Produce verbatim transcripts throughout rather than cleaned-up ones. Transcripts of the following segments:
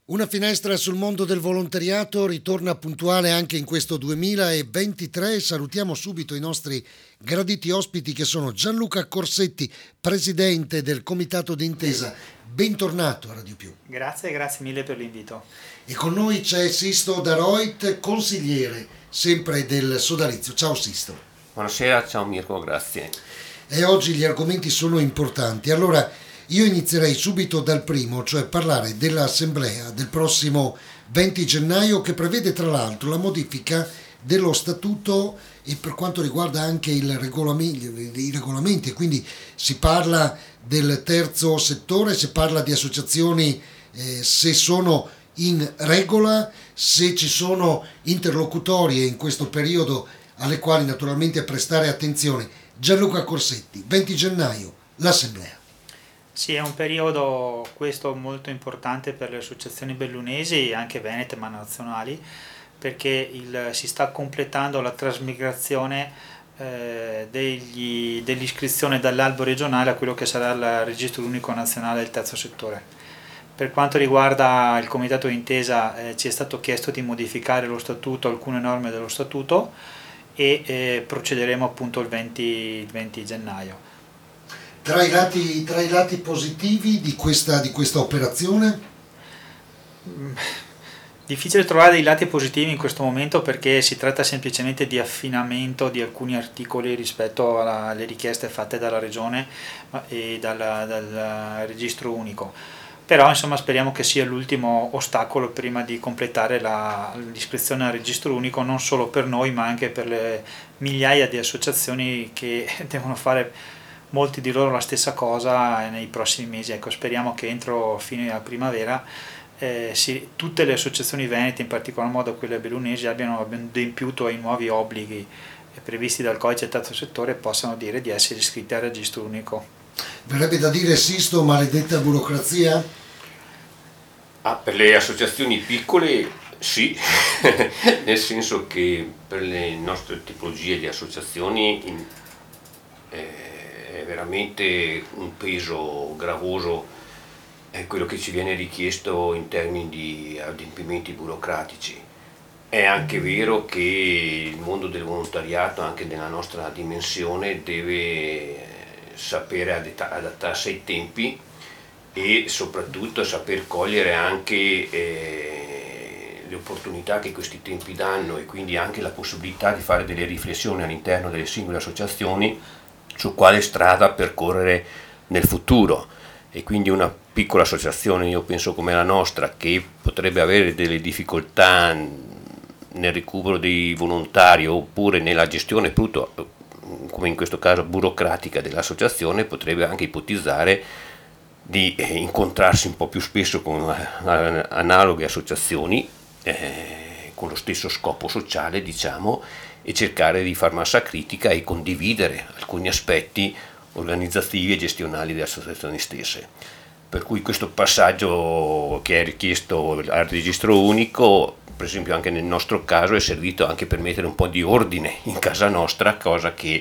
Una finestra sul mondo del volontariato ritorna puntuale anche in questo duemilaventitré. Salutiamo subito i nostri graditi ospiti che sono Gianluca Corsetti, presidente del Comitato d'Intesa. Bentornato a Radio Più. Grazie, grazie mille per l'invito. E con noi c'è Sisto Daroit, consigliere sempre del sodalizio. Ciao Sisto. Buonasera, ciao Mirko, grazie. E oggi gli argomenti sono importanti. Allora, io inizierei subito dal primo, cioè parlare dell'assemblea del prossimo venti gennaio che prevede tra l'altro la modifica dello statuto e per quanto riguarda anche il regolamento, i regolamenti, quindi si parla del terzo settore, si parla di associazioni eh, se sono in regola, se ci sono interlocutorie in questo periodo alle quali naturalmente prestare attenzione. Gianluca Corsetti, venti gennaio, l'assemblea. Sì, è un periodo questo molto importante per le associazioni bellunesi, anche venete ma nazionali, perché il, si sta completando la trasmigrazione eh, degli, dell'iscrizione dall'albo regionale a quello che sarà il registro unico nazionale del terzo settore. Per quanto riguarda il Comitato d'Intesa eh, ci è stato chiesto di modificare lo statuto, alcune norme dello statuto e eh, procederemo appunto il venti, il venti gennaio. Tra i lati, tra i lati positivi di questa, di questa operazione? Difficile trovare dei lati positivi in questo momento perché si tratta semplicemente di affinamento di alcuni articoli rispetto alla, alle richieste fatte dalla Regione e dalla, dal registro unico. Però insomma speriamo che sia l'ultimo ostacolo prima di completare la, l'iscrizione al registro unico, non solo per noi ma anche per le migliaia di associazioni che devono fare molti di loro la stessa cosa nei prossimi mesi. Ecco, speriamo che entro fine a primavera eh, si, tutte le associazioni venete, in particolar modo quelle bellunesi, abbiano adempiuto ai nuovi obblighi previsti dal codice terzo settore e possano dire di essere iscritti al registro unico. Verrebbe da dire, Sisto, maledetta burocrazia? Ah, per le associazioni piccole sì, nel senso che per le nostre tipologie di associazioni in, eh, è veramente un peso gravoso è quello che ci viene richiesto in termini di adempimenti burocratici. È anche vero che il mondo del volontariato, anche nella nostra dimensione, deve sapere adattarsi ai tempi e soprattutto saper cogliere anche eh, le opportunità che questi tempi danno e quindi anche la possibilità di fare delle riflessioni all'interno delle singole associazioni su quale strada percorrere nel futuro. E quindi una piccola associazione, io penso come la nostra, che potrebbe avere delle difficoltà nel recupero dei volontari oppure nella gestione appunto, come in questo caso burocratica dell'associazione, potrebbe anche ipotizzare di eh, incontrarsi un po' più spesso con eh, analoghe associazioni eh, con lo stesso scopo sociale, diciamo, e cercare di far massa critica e condividere alcuni aspetti organizzativi e gestionali delle associazioni stesse. Per cui questo passaggio che è richiesto al registro unico, per esempio anche nel nostro caso, è servito anche per mettere un po' di ordine in casa nostra, cosa che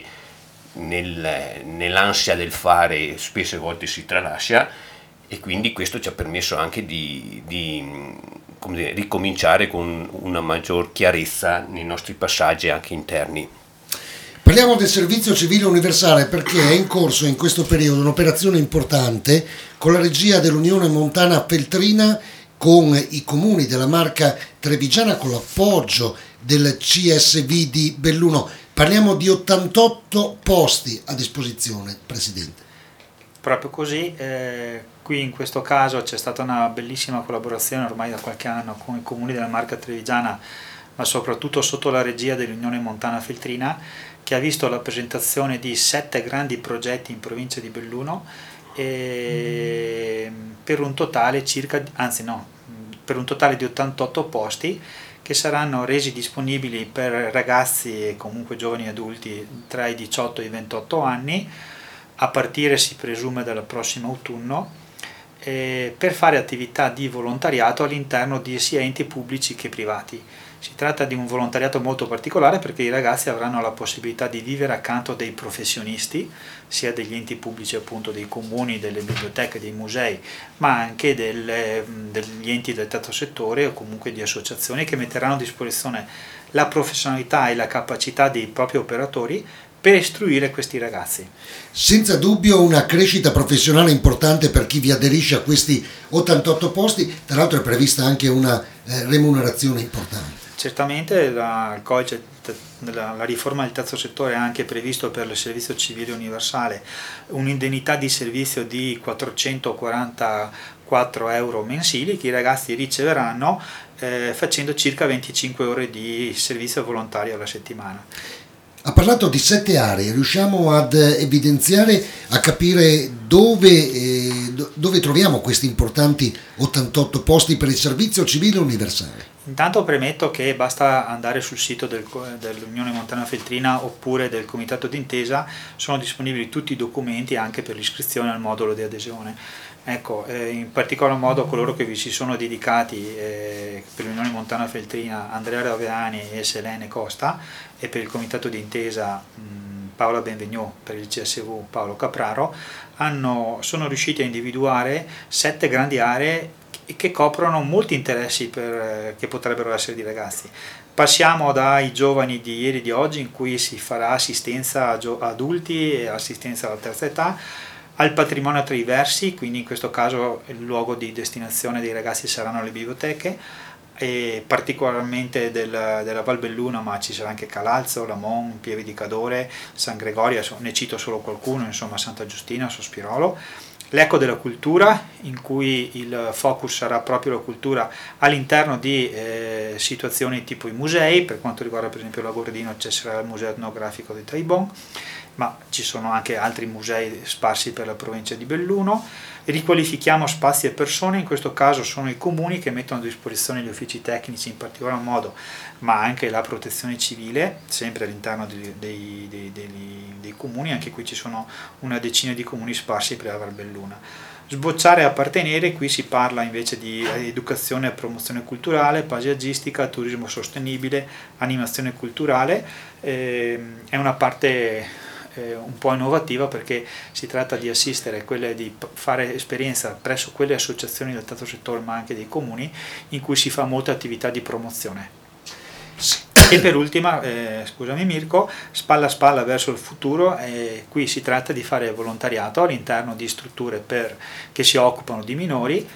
nel, nell'ansia del fare spesse volte si tralascia, e quindi questo ci ha permesso anche di, di come dire, ricominciare con una maggior chiarezza nei nostri passaggi anche interni. Parliamo del servizio civile universale perché è in corso in questo periodo un'operazione importante con la regia dell'Unione Montana Feltrina, con i comuni della Marca Trevigiana, con l'appoggio del C S V di Belluno. Parliamo di ottantotto posti a disposizione, Presidente. Proprio così, eh, qui in questo caso c'è stata una bellissima collaborazione ormai da qualche anno con i comuni della Marca Trevigiana, ma soprattutto sotto la regia dell'Unione Montana Feltrina, che ha visto la presentazione di sette grandi progetti in provincia di Belluno e per un totale circa, anzi no, per un totale di ottantotto posti che saranno resi disponibili per ragazzi e comunque giovani adulti tra i diciotto e i ventotto anni, a partire si presume dal prossimo autunno, eh, per fare attività di volontariato all'interno di sia enti pubblici che privati. Si tratta di un volontariato molto particolare perché i ragazzi avranno la possibilità di vivere accanto a dei professionisti, sia degli enti pubblici, appunto dei comuni, delle biblioteche, dei musei, ma anche delle, degli enti del terzo settore o comunque di associazioni che metteranno a disposizione la professionalità e la capacità dei propri operatori per istruire questi ragazzi. Senza dubbio una crescita professionale importante per chi vi aderisce a questi ottantotto posti, tra l'altro è prevista anche una eh, remunerazione importante. Certamente la, il codice, la, la riforma del terzo settore ha anche previsto per il servizio civile universale un'indennità di servizio di quattrocentoquarantaquattro euro mensili che i ragazzi riceveranno eh, facendo circa venticinque ore di servizio volontario alla settimana. Ha parlato di sette aree, riusciamo ad evidenziare, a capire dove, eh, dove troviamo questi importanti ottantotto posti per il servizio civile universale? Intanto premetto che basta andare sul sito del, dell'Unione Montana Feltrina oppure del Comitato d'Intesa, sono disponibili tutti i documenti anche per l'iscrizione al modulo di adesione. Ecco, eh, in particolar modo coloro che vi si sono dedicati eh, per l'Unione Montana Feltrina, Andrea Raveani e Selene Costa, e per il Comitato d'Intesa mh, Paola Benvegno, per il C S V Paolo Capraro, hanno, sono riusciti a individuare sette grandi aree che coprono molti interessi per, che potrebbero essere di ragazzi. Passiamo dai giovani di ieri e di oggi, in cui si farà assistenza a adulti e assistenza alla terza età, al patrimonio a tre versi, quindi in questo caso il luogo di destinazione dei ragazzi saranno le biblioteche, e particolarmente del, della Val Belluna, ma ci sarà anche Calalzo, Lamon, Pieve di Cadore, San Gregorio, ne cito solo qualcuno, insomma Santa Giustina, Sospirolo. L'Eco della Cultura, in cui il focus sarà proprio la cultura all'interno di eh, situazioni tipo i musei. Per quanto riguarda per esempio l'Agordino ci sarà il Museo Etnografico di Taibon, ma ci sono anche altri musei sparsi per la provincia di Belluno. Riqualifichiamo spazi e persone, in questo caso sono i comuni che mettono a disposizione gli uffici tecnici in particolar modo, ma anche la protezione civile, sempre all'interno dei, dei, dei, dei, dei comuni. Anche qui ci sono una decina di comuni sparsi per la Val Belluna. Sbocciare e appartenere, qui si parla invece di educazione e promozione culturale, paesaggistica, turismo sostenibile, animazione culturale. Eh, è una parte un po' innovativa perché si tratta di assistere, quelle di fare esperienza presso quelle associazioni del terzo settore ma anche dei comuni in cui si fa molta attività di promozione. E per ultima, eh, scusami Mirko, spalla a spalla verso il futuro, eh, qui si tratta di fare volontariato all'interno di strutture per, che si occupano di minori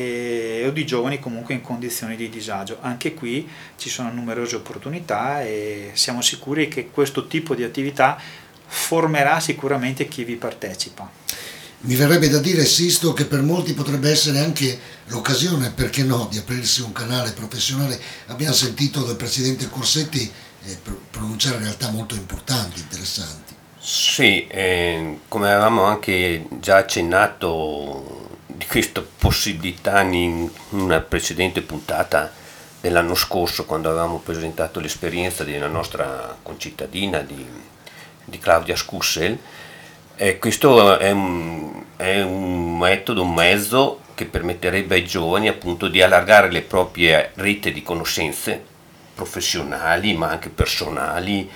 e, o di giovani comunque in condizioni di disagio. Anche qui ci sono numerose opportunità e siamo sicuri che questo tipo di attività formerà sicuramente chi vi partecipa. Mi verrebbe da dire, Sisto, che per molti potrebbe essere anche l'occasione, perché no, di aprirsi un canale professionale. Abbiamo sentito dal presidente Corsetti eh, pronunciare realtà molto importanti, interessanti. Sì, eh, come avevamo anche già accennato di questa possibilità in una precedente puntata dell'anno scorso, quando avevamo presentato l'esperienza della nostra concittadina di di Claudia Scussel, eh, questo è un, è un metodo, un mezzo che permetterebbe ai giovani appunto di allargare le proprie reti di conoscenze professionali ma anche personali,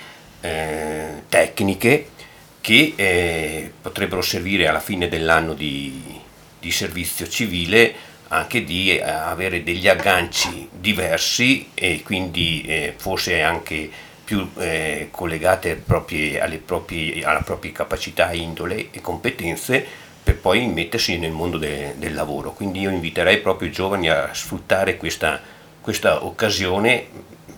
eh, tecniche, che eh, potrebbero servire alla fine dell'anno di, di servizio civile anche di eh, avere degli agganci diversi e quindi eh, forse anche più eh, collegate proprie, alle proprie, alla propria capacità, indole e competenze per poi mettersi nel mondo de, del lavoro. Quindi io inviterei proprio i giovani a sfruttare questa, questa occasione.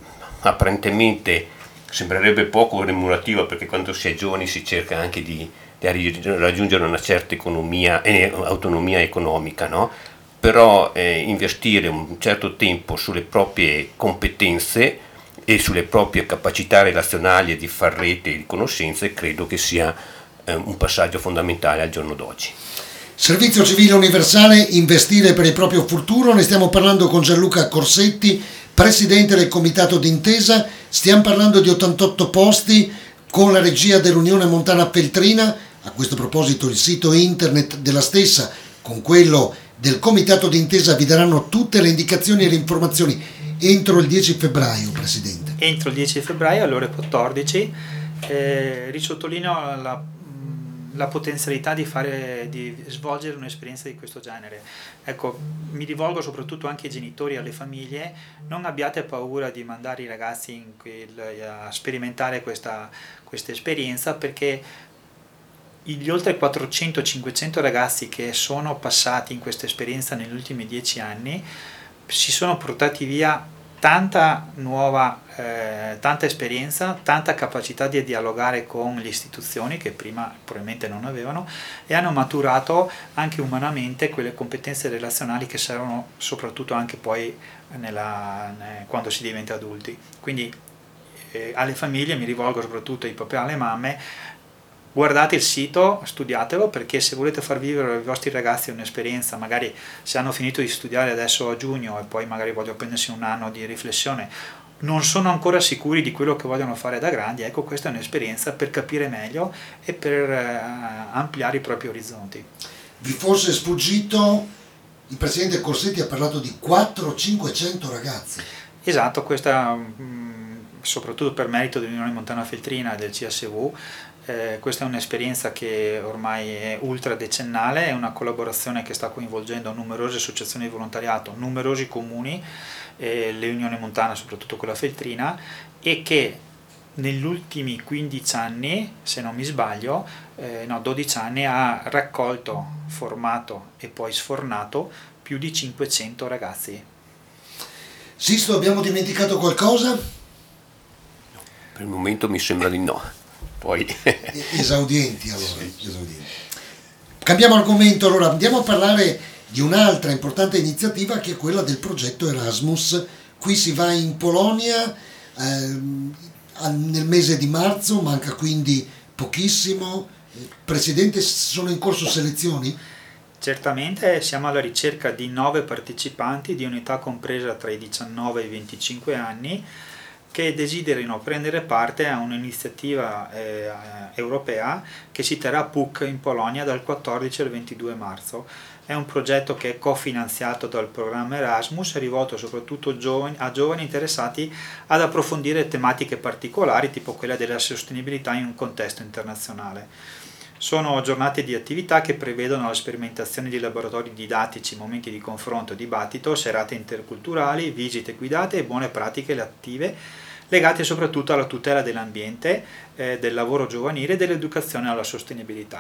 Apparentemente sembrerebbe poco remunerativa perché quando si è giovani si cerca anche di, di raggiungere una certa economia, eh, autonomia economica, no? Però eh, investire un certo tempo sulle proprie competenze e sulle proprie capacità relazionali e di far rete e di conoscenze, credo che sia eh, un passaggio fondamentale al giorno d'oggi. Servizio civile universale, investire per il proprio futuro, ne stiamo parlando con Gianluca Corsetti, presidente del Comitato d'Intesa. Stiamo parlando di ottantotto posti con la regia dell'Unione Montana Feltrina. A questo proposito il sito internet della stessa, con quello del comitato d'intesa vi daranno tutte le indicazioni e le informazioni entro il dieci febbraio, Presidente. Entro il dieci febbraio alle ore quattordici. Eh, risottolineo la, la potenzialità di, fare, di svolgere un'esperienza di questo genere. Ecco, mi rivolgo soprattutto anche ai genitori e alle famiglie: non abbiate paura di mandare i ragazzi in quel, a sperimentare questa, questa esperienza, perché gli oltre quattrocento cinquecento ragazzi che sono passati in questa esperienza negli ultimi dieci anni si sono portati via tanta nuova, eh, tanta esperienza, tanta capacità di dialogare con le istituzioni che prima probabilmente non avevano, e hanno maturato anche umanamente quelle competenze relazionali che servono soprattutto anche poi nella, quando si diventa adulti. Quindi eh, alle famiglie mi rivolgo, soprattutto ai papà e alle mamme: guardate il sito, studiatelo, perché se volete far vivere ai vostri ragazzi un'esperienza, magari se hanno finito di studiare adesso a giugno e poi magari vogliono prendersi un anno di riflessione, non sono ancora sicuri di quello che vogliono fare da grandi, ecco, questa è un'esperienza per capire meglio e per eh, ampliare i propri orizzonti. Vi fosse sfuggito, il Presidente Corsetti ha parlato di quattrocento cinquecento ragazzi. Esatto, questa mh, soprattutto per merito dell'Unione Montana Feltrina e del C S V. Eh, questa è un'esperienza che ormai è ultra decennale, è una collaborazione che sta coinvolgendo numerose associazioni di volontariato, numerosi comuni, eh, le Unioni Montana, soprattutto quella feltrina, e che negli ultimi quindici anni, se non mi sbaglio, eh, no, dodici anni, ha raccolto, formato e poi sfornato più di cinquecento ragazzi. Sisto, abbiamo dimenticato qualcosa? Per il momento mi sembra di no. Poi esaudienti allora, sì. Esaudienti. Cambiamo argomento, allora andiamo a parlare di un'altra importante iniziativa, che è quella del progetto Erasmus. Qui si va in Polonia eh, nel mese di marzo, manca quindi pochissimo. Presidente, sono in corso selezioni? Certamente, siamo alla ricerca di nove partecipanti di un'età compresa tra i diciannove e i venticinque anni, che desiderino prendere parte a un'iniziativa eh, europea che si terrà a Puck in Polonia dal quattordici al ventidue marzo. È un progetto che è cofinanziato dal programma Erasmus, rivolto soprattutto giovani, a giovani interessati ad approfondire tematiche particolari, tipo quella della sostenibilità in un contesto internazionale. Sono giornate di attività che prevedono la sperimentazione di laboratori didattici, momenti di confronto e dibattito, serate interculturali, visite guidate e buone pratiche attive legate soprattutto alla tutela dell'ambiente, eh, del lavoro giovanile e dell'educazione alla sostenibilità.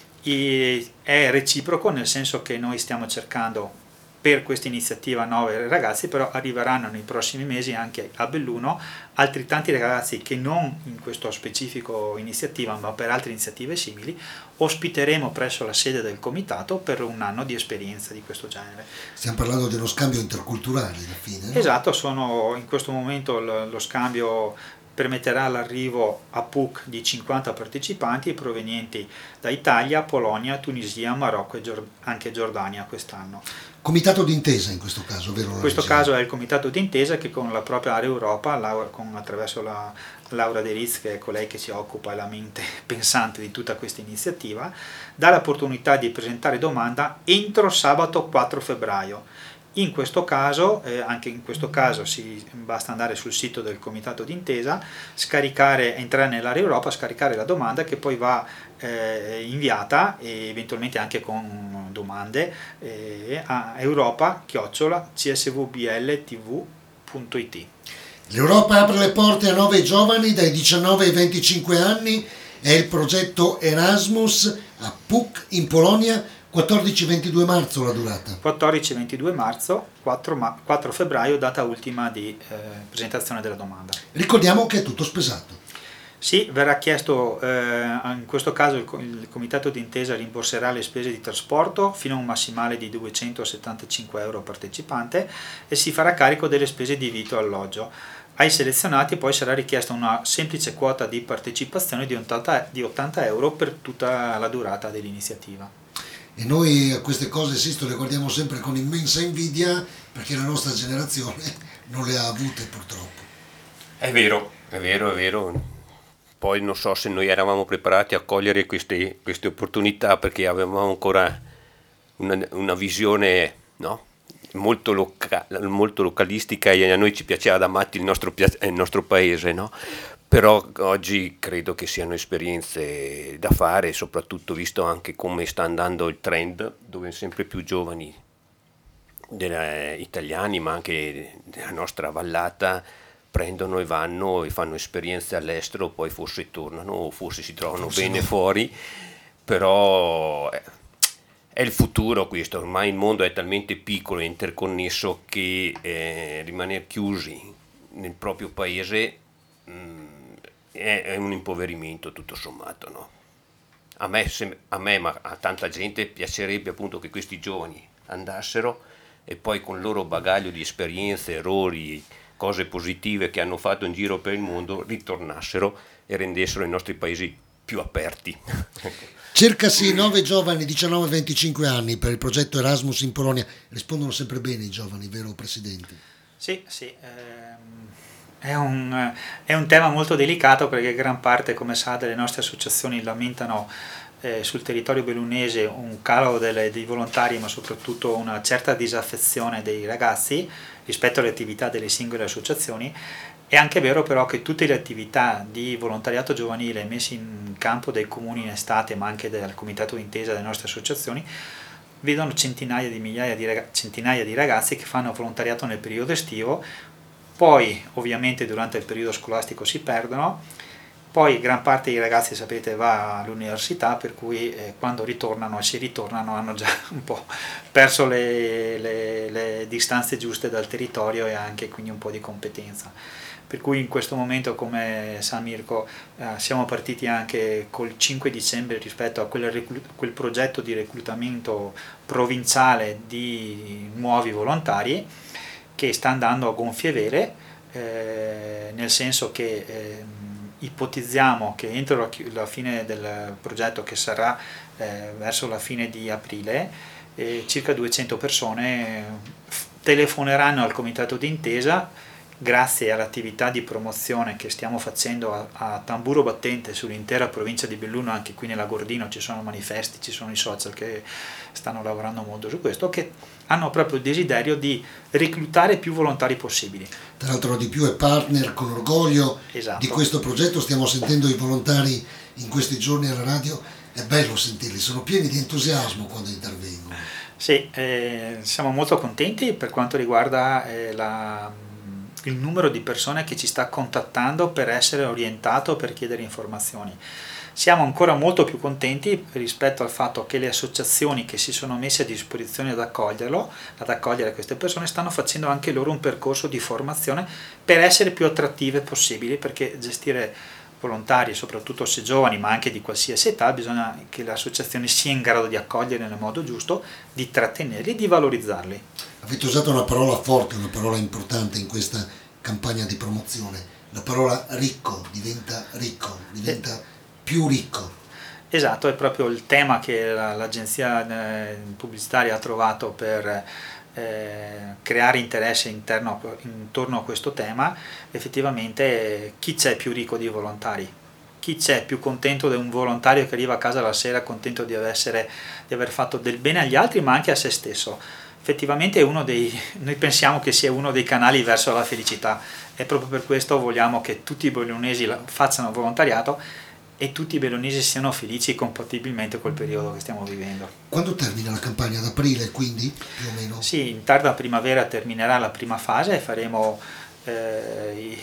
E è reciproco, nel senso che noi stiamo cercando per questa iniziativa nove ragazzi, però arriveranno nei prossimi mesi anche a Belluno altri tanti ragazzi che non in questo specifico iniziativa, ma per altre iniziative simili, ospiteremo presso la sede del comitato per un anno di esperienza di questo genere. Stiamo parlando dello scambio interculturale alla fine, no? Esatto, sono in questo momento lo, lo scambio permetterà l'arrivo a Puck di cinquanta partecipanti provenienti da Italia, Polonia, Tunisia, Marocco e Giord- anche Giordania quest'anno. Comitato d'intesa in questo caso, vero? In questo caso è il comitato d'intesa che con la propria Area Europa, Laura, con, attraverso la Laura De Ritz, che è colei che si occupa, è la mente pensante di tutta questa iniziativa, dà l'opportunità di presentare domanda entro sabato quattro febbraio. In questo caso, eh, anche in questo caso si basta andare sul sito del comitato d'intesa, scaricare, entrare nell'area Europa, scaricare la domanda che poi va eh, inviata, e eventualmente anche con domande, eh, a europa chiocciola c s v b l t v punto i t. L'Europa apre le porte a nove giovani dai diciannove ai venticinque anni, è il progetto Erasmus a Puck in Polonia. quattordici ventidue marzo la durata. quattordici ventidue marzo, quattro febbraio, data ultima di eh, presentazione della domanda. Ricordiamo che è tutto spesato. Sì, verrà chiesto, eh, in questo caso il, il comitato d'intesa rimborserà le spese di trasporto fino a un massimale di duecentosettantacinque euro a partecipante, e si farà carico delle spese di vitto e alloggio. Ai selezionati poi sarà richiesta una semplice quota di partecipazione di ottanta, di ottanta euro per tutta la durata dell'iniziativa. E noi a queste cose, Sisto, le guardiamo sempre con immensa invidia, perché la nostra generazione non le ha avute purtroppo. È vero, è vero, è vero. Poi non so se noi eravamo preparati a cogliere queste, queste opportunità, perché avevamo ancora una, una visione, no? molto, loca- molto localistica, e a noi ci piaceva da matti il nostro, pia- il nostro paese, no? Però oggi credo che siano esperienze da fare, soprattutto visto anche come sta andando il trend, dove sempre più giovani della, italiani, ma anche della nostra vallata, prendono e vanno e fanno esperienze all'estero, poi forse tornano o forse si trovano Forse bene no. fuori, però eh, è il futuro questo. Ormai il mondo è talmente piccolo e interconnesso che eh, rimanere chiusi nel proprio paese mh, è, è un impoverimento tutto sommato, no? A me, se- a me, ma a tanta gente piacerebbe appunto che questi giovani andassero e poi con il loro bagaglio di esperienze, errori, cose positive che hanno fatto in giro per il mondo ritornassero e rendessero i nostri paesi più aperti. Cercasi nove giovani, diciannove venticinque anni, per il progetto Erasmus in Polonia. Rispondono sempre bene i giovani, vero Presidente? Sì, sì, ehm, è un, è un tema molto delicato perché gran parte, come sa, delle nostre associazioni lamentano eh, sul territorio bellunese un calo delle- dei volontari, ma soprattutto una certa disaffezione dei ragazzi rispetto alle attività delle singole associazioni. È anche vero però che tutte le attività di volontariato giovanile messe in campo dai comuni in estate, ma anche dal comitato d'intesa delle nostre associazioni, vedono centinaia di migliaia di, raga- centinaia di ragazzi che fanno volontariato nel periodo estivo, poi ovviamente durante il periodo scolastico si perdono, poi gran parte dei ragazzi, sapete, va all'università, per cui eh, quando ritornano e si ritornano hanno già un po' perso le, le- le distanze giuste dal territorio e anche quindi un po' di competenza. Per cui in questo momento, come sa Mirko, eh, siamo partiti anche col cinque dicembre rispetto a quel, reclu- quel progetto di reclutamento provinciale di nuovi volontari che sta andando a gonfie vele, eh, nel senso che eh, ipotizziamo che entro la, chi- la fine del progetto, che sarà eh, verso la fine di aprile, eh, circa duecento persone f- telefoneranno al comitato d'intesa grazie all'attività di promozione che stiamo facendo a, a tamburo battente sull'intera provincia di Belluno. Anche qui nella Gordino ci sono manifesti, ci sono i social che stanno lavorando molto su questo, che hanno proprio il desiderio di reclutare più volontari possibili. Tra l'altro di più è partner con orgoglio Esatto. di questo progetto, stiamo sentendo i volontari in questi giorni alla radio, è bello sentirli, sono pieni di entusiasmo quando intervengono. Sì, eh, siamo molto contenti per quanto riguarda eh, la- il numero di persone che ci sta contattando per essere orientato, per chiedere informazioni. Siamo ancora molto più contenti rispetto al fatto che le associazioni che si sono messe a disposizione ad accoglierlo, ad accogliere queste persone, stanno facendo anche loro un percorso di formazione per essere più attrattive possibili, perché gestire volontari, soprattutto se giovani, ma anche di qualsiasi età, bisogna che l'associazione sia in grado di accogliere nel modo giusto, di trattenerli e di valorizzarli. Avete usato una parola forte, una parola importante in questa campagna di promozione, la parola ricco, diventa ricco, diventa più ricco. Esatto, è proprio il tema che la- l'agenzia eh, pubblicitaria ha trovato per eh, creare interesse interno, intorno a questo tema. Effettivamente, eh, chi c'è più ricco di volontari? Chi c'è più contento di un volontario che arriva a casa la sera contento di, essere, di aver fatto del bene agli altri, ma anche a se stesso? Effettivamente è uno dei, noi pensiamo che sia uno dei canali verso la felicità, e proprio per questo vogliamo che tutti i bellunesi la- facciano volontariato e tutti i bellunesi siano felici compatibilmente col periodo che stiamo vivendo. Quando termina la campagna? Ad aprile quindi, più o meno? Sì, in tarda primavera terminerà la prima fase e faremo eh, i-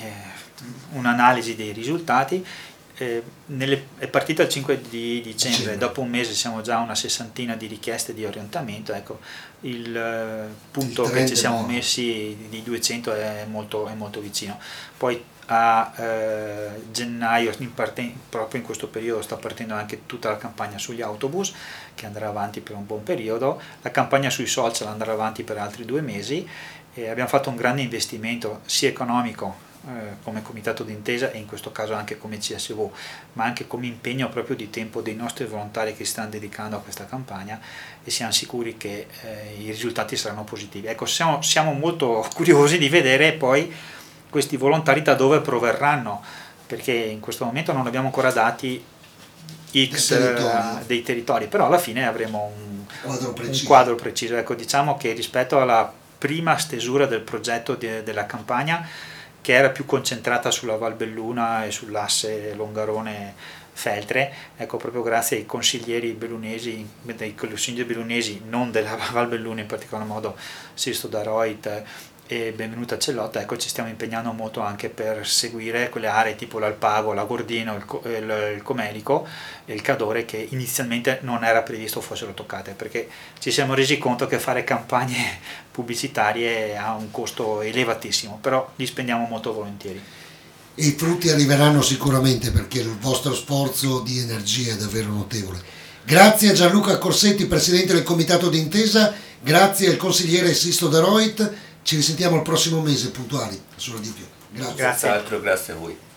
un'analisi dei risultati. Eh, nelle- è partita il cinque di dicembre, Dicembre. dopo un mese siamo già a una sessantina di richieste di orientamento. Ecco, il eh, punto Il che trend ci è siamo buono. messi di duecento è molto, è molto vicino. Poi a eh, gennaio, in parte- proprio in questo periodo, sta partendo anche tutta la campagna sugli autobus, che andrà avanti per un buon periodo. La campagna sui social andrà avanti per altri due mesi. E abbiamo fatto un grande investimento sia economico, eh, come comitato d'intesa, e in questo caso anche come C S V, ma anche come impegno proprio di tempo dei nostri volontari che si stanno dedicando a questa campagna, e siamo sicuri che eh, i risultati saranno positivi. Ecco, siamo, siamo molto curiosi di vedere poi questi volontari da dove proverranno, perché in questo momento non abbiamo ancora dati X Del territorio. eh, dei territori, però alla fine avremo un, quadro preciso. un quadro preciso. Ecco, diciamo che rispetto alla prima stesura del progetto de, della campagna, che era più concentrata sulla Val Belluna e sull'asse Longarone-Feltre, ecco, proprio grazie ai consiglieri bellunesi, dei consiglieri bellunesi, non della Val Belluna in particolar modo, Sisto Daroit e Benvenuta Cellotta, ecco, ci stiamo impegnando molto anche per seguire quelle aree tipo l'Alpago, l'Agordino, il, il, il Comelico e il Cadore, che inizialmente non era previsto fossero toccate, perché ci siamo resi conto che fare campagne pubblicitarie ha un costo elevatissimo, però li spendiamo molto volentieri. E i frutti arriveranno sicuramente, perché il vostro sforzo di energia è davvero notevole. Grazie a Gianluca Corsetti, presidente del comitato d'intesa, grazie al consigliere Sisto Daroit. Ci risentiamo il prossimo mese puntuali su Radio più. Grazie. Grazie. Grazie a voi.